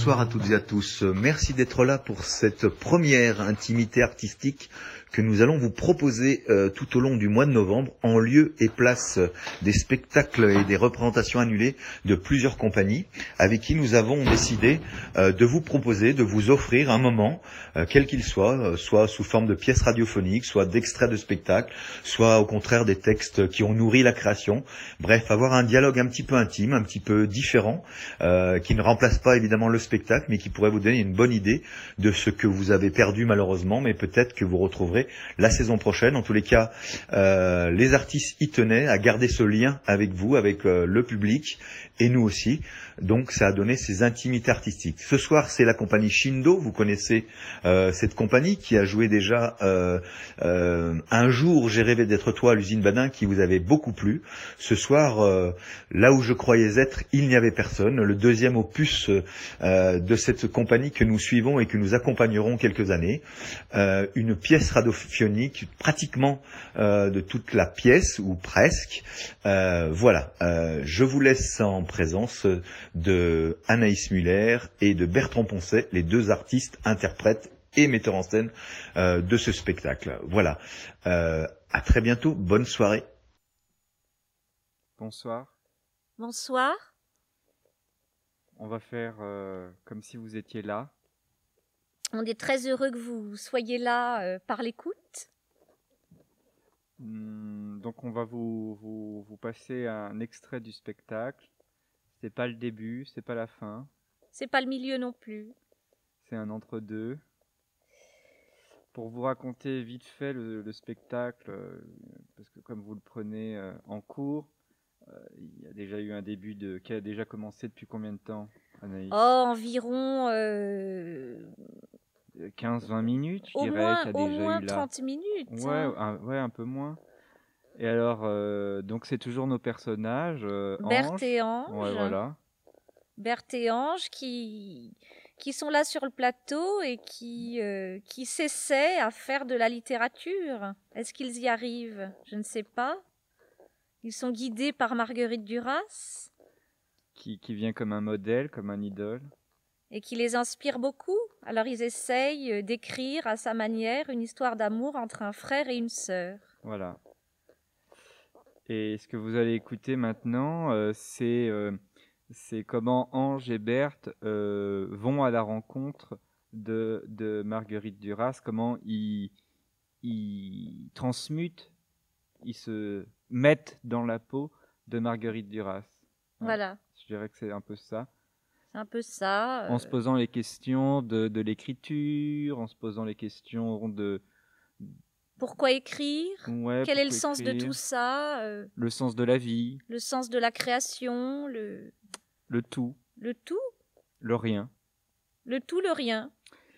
bonsoir à toutes et à tous. Merci d'être là pour cette première intimité artistique que nous allons vous proposer tout au long du mois de novembre en lieu et place des spectacles et des représentations annulées de plusieurs compagnies avec qui nous avons décidé de vous proposer, de vous offrir un moment, quel qu'il soit, soit sous forme de pièces radiophoniques, soit d'extraits de spectacles, soit au contraire des textes qui ont nourri la création. Bref, avoir un dialogue un petit peu intime, un petit peu différent, qui ne remplace pas évidemment le spectacle, mais qui pourrait vous donner une bonne idée de ce que vous avez perdu malheureusement, mais peut-être que vous retrouverez la saison prochaine. En tous les cas, les artistes y tenaient à garder ce lien avec vous, avec le public et nous aussi. Donc ça a donné ces intimités artistiques. Ce soir, c'est la compagnie Shindo. Vous connaissez cette compagnie qui a joué déjà Un jour j'ai rêvé d'être toi à l'usine Badin, qui vous avait beaucoup plu. Ce soir, là où je croyais être, il n'y avait personne. Le deuxième opus de cette compagnie que nous suivons et que nous accompagnerons quelques années. Une pièce radiophonique pratiquement de toute la pièce, ou presque. Voilà, je vous laisse en présence de Anaïs Muller et de Bertrand Poncet, les deux artistes, interprètes et metteurs en scène de ce spectacle. Voilà, à très bientôt, bonne soirée. Bonsoir. Bonsoir. On va faire comme si vous étiez là. On est très heureux que vous soyez là par l'écoute. Donc on va vous passer un extrait du spectacle. C'est pas le début, c'est pas la fin. C'est pas le milieu non plus. C'est un entre-deux. Pour vous raconter vite fait le spectacle, parce que comme vous le prenez en cours, il y a déjà eu un début qui a déjà commencé depuis combien de temps, Anaïs? Environ 15-20 minutes, je dirais. Au moins 30 minutes. Ouais, hein. ouais, un peu moins. Et alors, donc c'est toujours nos personnages, Berthe et Ange. Ouais, voilà. Berthe et Ange qui sont là sur le plateau et qui s'essaient à faire de la littérature. Est-ce qu'ils y arrivent? Je ne sais pas. Ils sont guidés par Marguerite Duras. Qui vient comme un modèle, comme un idole. Et qui les inspire beaucoup. Alors ils essayent d'écrire à sa manière une histoire d'amour entre un frère et une sœur. Voilà. Et ce que vous allez écouter maintenant, c'est comment Ange et Berthe vont à la rencontre de Marguerite Duras, comment ils transmutent, ils se mettent dans la peau de Marguerite Duras. Voilà. Je dirais que c'est un peu ça. C'est un peu ça. En se posant les questions de l'écriture, en se posant les questions de... Pourquoi écrire? Ouais, Quel est le sens de tout ça? Le sens de la vie. Le sens de la création, Le tout. Le tout? Le rien. Le tout, le rien.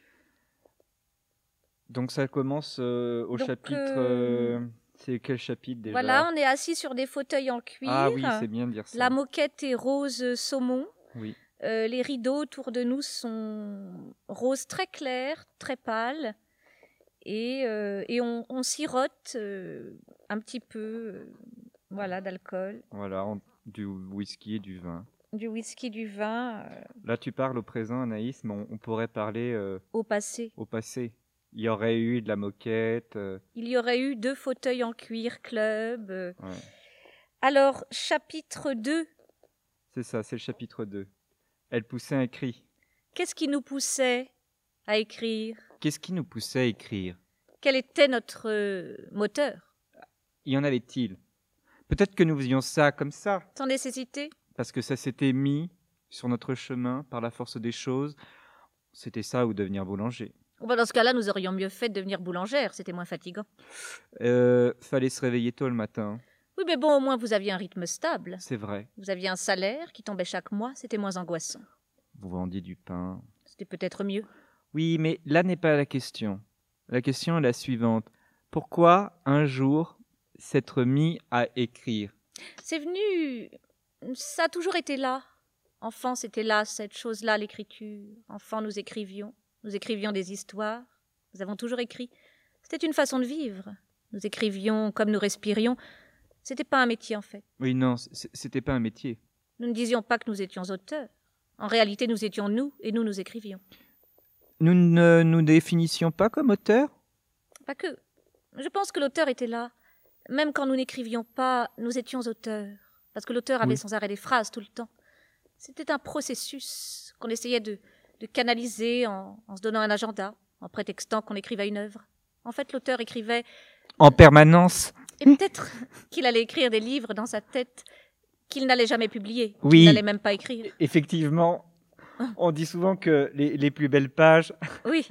Donc ça commence au chapitre... c'est quel chapitre déjà? Voilà, on est assis sur des fauteuils en cuir. Ah oui, c'est bien de dire ça. La moquette est rose saumon. Oui. Les rideaux autour de nous sont rose très clair, très pâle. Et on sirote un petit peu voilà, d'alcool. Voilà, du whisky et du vin. Du whisky, du vin. Là, tu parles au présent, Anaïs, mais on pourrait parler... au passé. Au passé. Il y aurait eu de la moquette. Il y aurait eu 2 fauteuils en cuir club. Ouais. Alors, chapitre 2. C'est ça, c'est le chapitre 2. Elle poussait un cri. Qu'est-ce qui nous poussait à écrire? Qu'est-ce qui nous poussait à écrire? Quel était notre moteur? Y en avait-il? Peut-être que nous faisions ça comme ça. Sans nécessité? Parce que ça s'était mis sur notre chemin par la force des choses. C'était ça ou devenir boulanger. Dans ce cas-là, nous aurions mieux fait de devenir boulangère. C'était moins fatigant. Fallait se réveiller tôt le matin. Oui, mais bon, au moins vous aviez un rythme stable. C'est vrai. Vous aviez un salaire qui tombait chaque mois. C'était moins angoissant. Vous vendiez du pain. C'était peut-être mieux. Oui, mais là n'est pas la question. La question est la suivante. Pourquoi un jour s'être mis à écrire? C'est venu... Ça a toujours été là. Enfant, c'était là, cette chose-là, l'écriture. Enfant, nous écrivions. Nous écrivions des histoires. Nous avons toujours écrit. C'était une façon de vivre. Nous écrivions comme nous respirions. C'était pas un métier, en fait. Oui, non, c'était pas un métier. Nous ne disions pas que nous étions auteurs. En réalité, nous étions nous, et nous écrivions. Nous ne nous définissions pas comme auteurs? Pas que. Je pense que l'auteur était là. Même quand nous n'écrivions pas, nous étions auteurs. Parce que l'auteur avait Oui. sans arrêt des phrases tout le temps. C'était un processus qu'on essayait de canaliser en se donnant un agenda, en prétextant qu'on écrivait une œuvre. En fait, l'auteur écrivait... En permanence. Et peut-être qu'il allait écrire des livres dans sa tête qu'il n'allait jamais publier, Oui. qu'il n'allait même pas écrire. Effectivement, on dit souvent que les plus belles pages... Oui,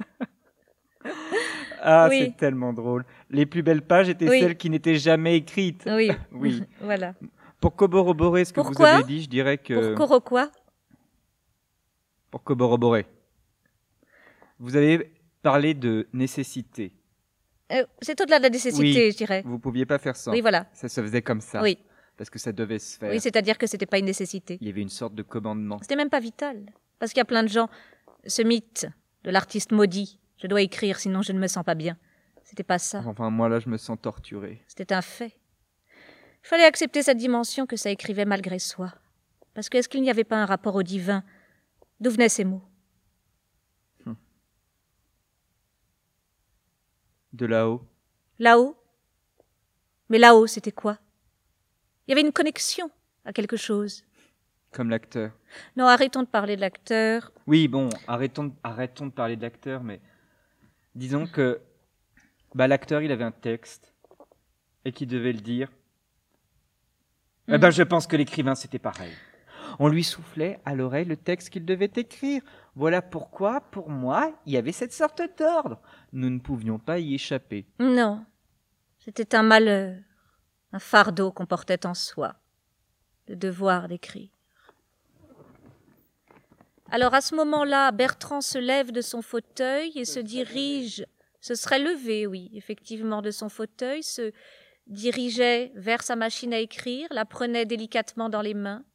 Ah, Oui. c'est tellement drôle. Les plus belles pages étaient Oui. celles qui n'étaient jamais écrites. oui, Oui. voilà. Pour corroborer ce que vous Pourquoi avez dit, je dirais que... Pour quoi Pour corroborer. Vous avez parlé de nécessité. C'est au-delà de la nécessité, Oui. je dirais. Vous pouviez pas faire ça. Oui, voilà. Ça se faisait comme ça. Oui, Parce que ça devait se faire. oui, c'est-à-dire que c'était pas une nécessité. Il y avait une sorte de commandement. C'était même pas vital. Parce qu'il y a plein de gens, ce mythe de l'artiste maudit, je dois écrire sinon je ne me sens pas bien. C'était pas ça, Enfin, moi là, je me sens torturé. c'était un fait. Il fallait accepter cette dimension que ça écrivait malgré soi. Parce que est-ce qu'il n'y avait pas un rapport au divin? D'où venaient ces mots? De là-haut. Là-haut? Mais là-haut, c'était quoi? Il y avait une connexion à quelque chose. Comme l'acteur. Non, arrêtons de parler de l'acteur. Oui, bon, arrêtons de parler de l'acteur, mais disons que l'acteur, il avait un texte et qu'il devait le dire. Eh ben, je pense que l'écrivain, c'était pareil. On lui soufflait à l'oreille le texte qu'il devait écrire. Voilà pourquoi, pour moi, il y avait cette sorte d'ordre. Nous ne pouvions pas y échapper. Non, c'était un malheur, un fardeau qu'on portait en soi, le devoir d'écrire. Alors à ce moment-là, Bertrand se lève de son fauteuil et se dirige, se serait levé, oui, effectivement, de son fauteuil, se dirigeait vers sa machine à écrire, la prenait délicatement dans les mains.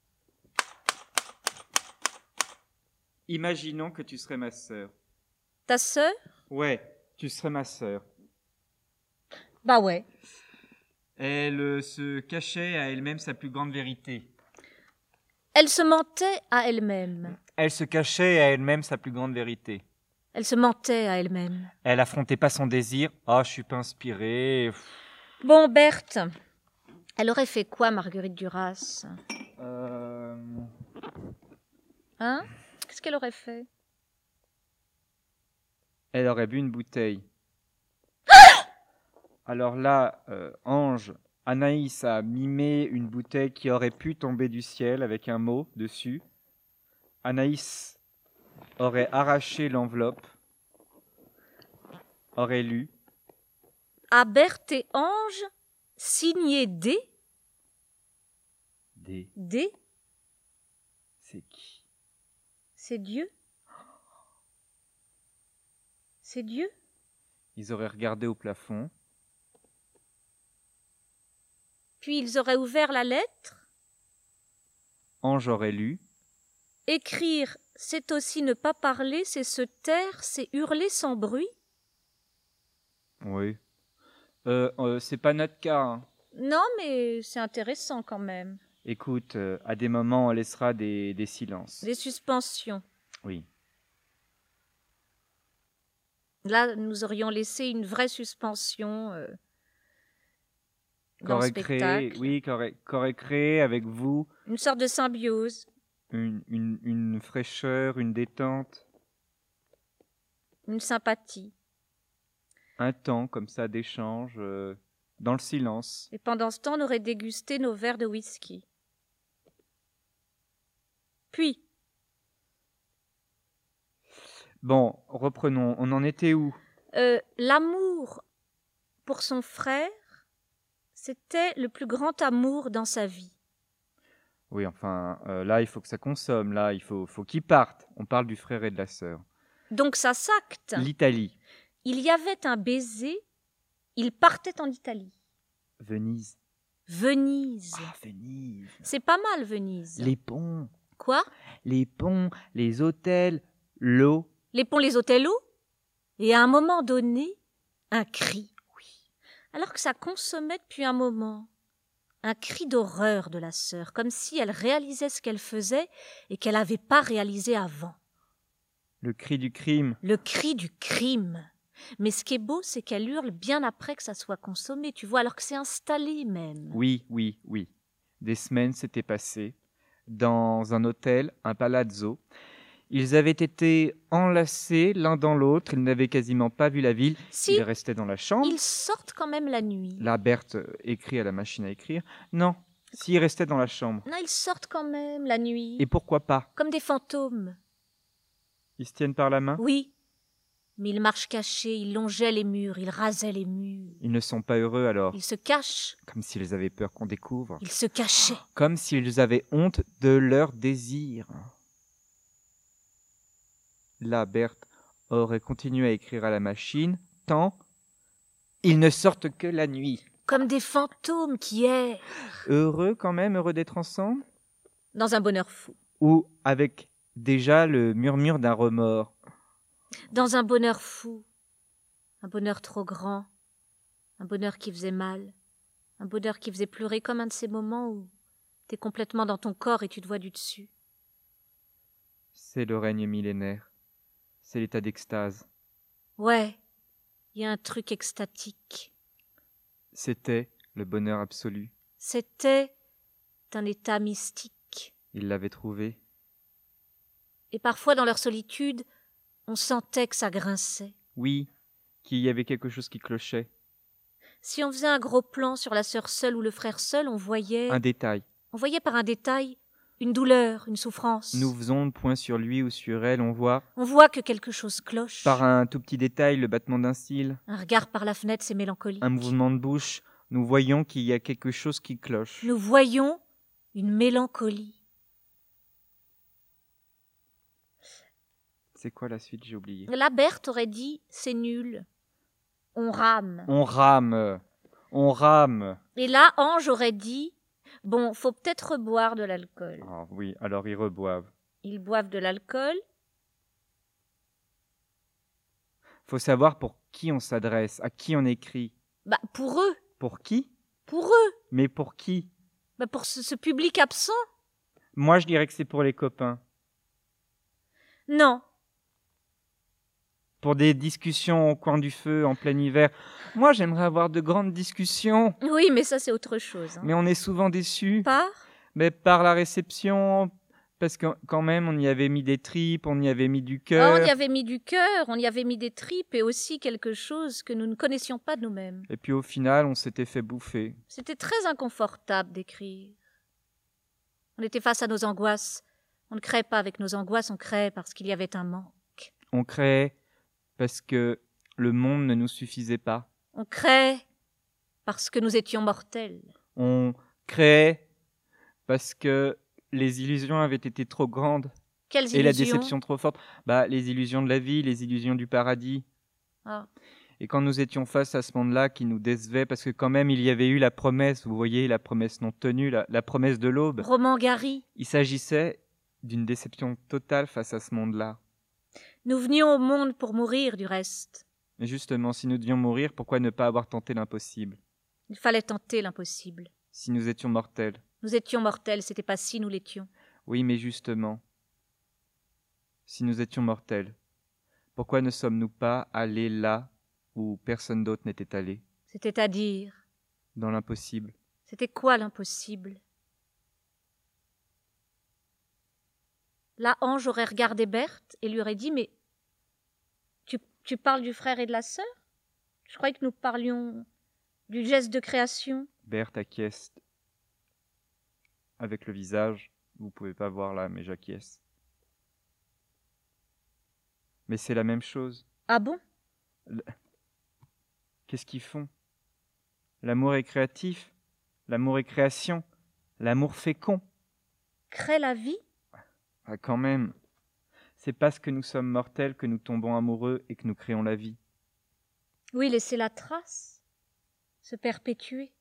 Imaginons que tu serais ma sœur. Ta sœur? Ouais, tu serais ma sœur. Bah ouais. Elle se cachait à elle-même sa plus grande vérité. Elle se mentait à elle-même. Elle se cachait à elle-même sa plus grande vérité. Elle se mentait à elle-même. Elle affrontait pas son désir. Ah, je suis pas inspirée. Bon, Berthe, elle aurait fait quoi, Marguerite Duras? Hein? Qu'est-ce qu'elle aurait fait? Elle aurait bu une bouteille. Alors là, Ange, Anaïs a mimé une bouteille qui aurait pu tomber du ciel avec un mot dessus. Anaïs aurait arraché l'enveloppe, aurait lu. À Berthe et Ange, signé D. D, C'est qui? c'est Dieu. C'est Dieu. Ils auraient regardé au plafond. Puis ils auraient ouvert la lettre. Ange aurait lu. Écrire, c'est aussi ne pas parler, c'est se taire, c'est hurler sans bruit. Oui. C'est pas notre cas. Hein. Non, mais c'est intéressant quand même. Écoute, à des moments, on laissera des silences. Des suspensions. Oui. Là, nous aurions laissé une vraie suspension dans le spectacle. Qu'aurait créé avec vous Une sorte de symbiose. une fraîcheur, une détente, Une sympathie. un temps comme ça d'échange dans le silence. Et pendant ce temps, on aurait dégusté nos verres de whisky. Puis, Bon, reprenons. On en était où? l'amour pour son frère, c'était le plus grand amour dans sa vie. Oui, enfin, là, il faut que ça consomme. Là, il faut qu'il parte. On parle du frère et de la sœur. Donc ça s'acte. L'Italie. Il y avait un baiser, il partait en Italie. Venise. Venise. Ah, Venise. C'est pas mal, Venise. Les ponts. Quoi? Les ponts, les hôtels, l'eau. Les ponts, les hôtels eau? Et à un moment donné, un cri. Oui. Alors que ça consommait depuis un moment. Un cri d'horreur de la sœur, comme si elle réalisait ce qu'elle faisait et qu'elle n'avait pas réalisé avant. Le cri du crime. Le cri du crime. Mais ce qui est beau, c'est qu'elle hurle bien après que ça soit consommé, tu vois, alors que c'est installé même. Oui. Des semaines s'étaient passées. Dans un hôtel, un palazzo. Ils avaient été enlacés l'un dans l'autre. Ils n'avaient quasiment pas vu la ville. Si, Ils restaient dans la chambre. ils sortent quand même la nuit. Là, Berthe écrit à la machine à écrire. Non, s'ils restaient dans la chambre. Non, ils sortent quand même la nuit. Et pourquoi pas? Comme des fantômes. Ils se tiennent par la main? Oui. Mais ils marchent cachés, ils longeaient les murs, ils rasaient les murs. Ils ne sont pas heureux alors. Ils se cachent. Comme s'ils avaient peur qu'on découvre. Ils se cachaient. Comme s'ils avaient honte de leur désir. Là, Berthe aurait continué à écrire à la machine, tant ils ne sortent que la nuit. Comme des fantômes qui errent. Heureux quand même, heureux d'être ensemble? Dans un bonheur fou. Ou avec déjà le murmure d'un remords? Dans un bonheur fou. Un bonheur trop grand. Un bonheur qui faisait mal. Un bonheur qui faisait pleurer, comme un de ces moments où t'es complètement dans ton corps et tu te vois du dessus. C'est le règne millénaire. C'est l'état d'extase. Ouais, il y a un truc extatique. C'était le bonheur absolu. C'était un état mystique. Il l'avait trouvé. Et parfois, dans leur solitude, on sentait que ça grinçait. Oui, qu'il y avait quelque chose qui clochait. Si on faisait un gros plan sur la sœur seule ou le frère seul, on voyait... Un détail. On voyait par un détail une douleur, une souffrance. Nous faisons le point sur lui ou sur elle, on voit, On voit que quelque chose cloche. par un tout petit détail, le battement d'un cil, Un regard par la fenêtre, c'est mélancolique. un mouvement de bouche, nous voyons qu'il y a quelque chose qui cloche. Nous voyons une mélancolie. C'est quoi la suite? J'ai oublié. La Berthe aurait dit « c'est nul, on rame ». On rame. On rame. Et là, Ange aurait dit « bon, faut peut-être boire de l'alcool Ah oui, alors ils reboivent. ». Ils boivent de l'alcool. Faut savoir pour qui on s'adresse, à qui on écrit. Bah, pour eux, Pour qui? Mais pour qui? bah, pour ce public absent. Moi, je dirais que c'est pour les copains. Non, Pour des discussions au coin du feu en plein hiver. Moi, j'aimerais avoir de grandes discussions. oui, mais ça c'est autre chose. Hein. Mais on est souvent déçus. Par Mais par la réception, parce que quand même, on y avait mis des tripes, on y avait mis du cœur. on y avait mis du cœur, on y avait mis des tripes et aussi quelque chose que nous ne connaissions pas de nous-mêmes. Et puis au final, on s'était fait bouffer. C'était très inconfortable d'écrire. On était face à nos angoisses. On ne crée pas avec nos angoisses, on crée parce qu'il y avait un manque. On créait parce que le monde ne nous suffisait pas. On crée parce que nous étions mortels. On créait parce que les illusions avaient été trop grandes Quelles illusions? et la déception trop forte. Bah, les illusions de la vie, les illusions du paradis. Ah. Et quand nous étions face à ce monde-là qui nous décevait, parce que quand même il y avait eu la promesse, vous voyez, la promesse non tenue, la promesse de l'aube. Roman Gary. Il s'agissait d'une déception totale face à ce monde-là. Nous venions au monde pour mourir, du reste. Mais justement, si nous devions mourir, pourquoi ne pas avoir tenté l'impossible? Il fallait tenter l'impossible. Si nous étions mortels. Nous étions mortels, c'était pas si nous l'étions. Oui, mais justement, si nous étions mortels, pourquoi ne sommes-nous pas allés là où personne d'autre n'était allé? C'était à dire. Dans l'impossible. C'était quoi l'impossible? Là, Ange aurait regardé Berthe et lui aurait dit « Mais tu parles du frère et de la sœur? Je croyais que nous parlions du geste de création. » Berthe acquiesce avec le visage. Vous pouvez pas voir là, mais j'acquiesce. Mais c'est la même chose. Ah bon? Qu'est-ce qu'ils font? L'amour est créatif, l'amour est création, l'amour fécond. Crée la vie? Ah, quand même. C'est parce que nous sommes mortels que nous tombons amoureux et que nous créons la vie. Oui, laisser la trace, se perpétuer.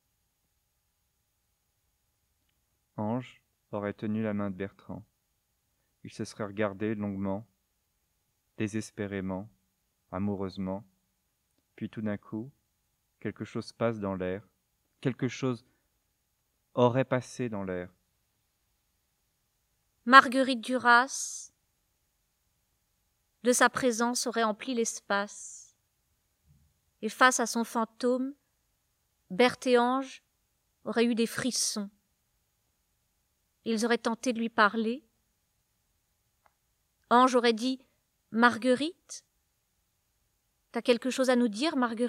Ange aurait tenu la main de Bertrand. Ils se seraient regardés longuement, désespérément, amoureusement. Puis tout d'un coup, quelque chose passe dans l'air, quelque chose aurait passé dans l'air. Marguerite Duras, de sa présence, aurait empli l'espace. Et face à son fantôme, Berthe et Ange auraient eu des frissons. Ils auraient tenté de lui parler. Ange aurait dit « Marguerite, t'as quelque chose à nous dire, Marguerite ?»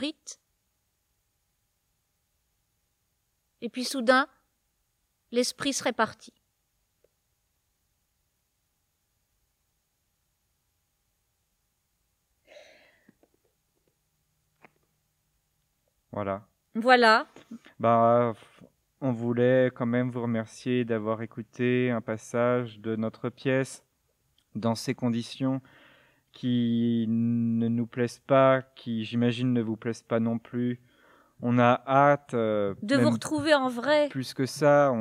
Et puis soudain, l'esprit serait parti. Voilà. Voilà. Bah, on voulait quand même vous remercier d'avoir écouté un passage de notre pièce dans ces conditions qui ne nous plaisent pas, qui j'imagine ne vous plaisent pas non plus. On a hâte de vous retrouver en vrai. Plus que ça,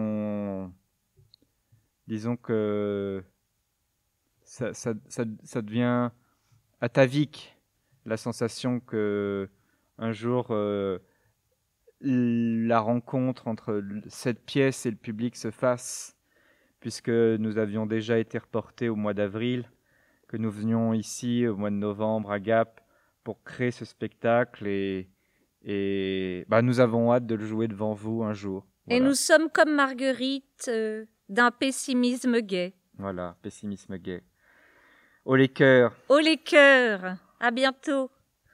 disons que ça devient atavique, la sensation que un jour la rencontre entre cette pièce et le public se fasse, puisque nous avions déjà été reportés au mois d'avril, que nous venions ici au mois de novembre à Gap pour créer ce spectacle et nous avons hâte de le jouer devant vous un jour. Voilà. Et nous sommes comme Marguerite, d'un pessimisme gai. Voilà, pessimisme gai. Haut les cœurs. Haut les cœurs. À bientôt.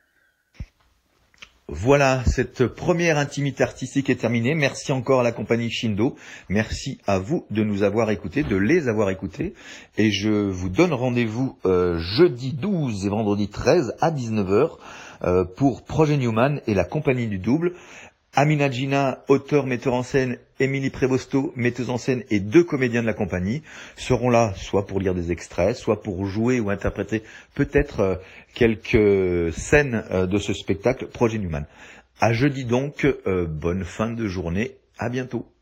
Voilà, cette première intimité artistique est terminée. Merci encore à la compagnie Shindo. Merci à vous de nous avoir écoutés, de les avoir écoutés. Et je vous donne rendez-vous jeudi 12 et vendredi 13 à 19h pour Projet Newman et la compagnie du double. Amina Gina, auteur, metteur en scène, Émilie Prévosto, metteuse en scène et 2 comédiens de la compagnie seront là soit pour lire des extraits, soit pour jouer ou interpréter peut-être quelques scènes de ce spectacle Projet Newman. À jeudi donc, bonne fin de journée, à bientôt.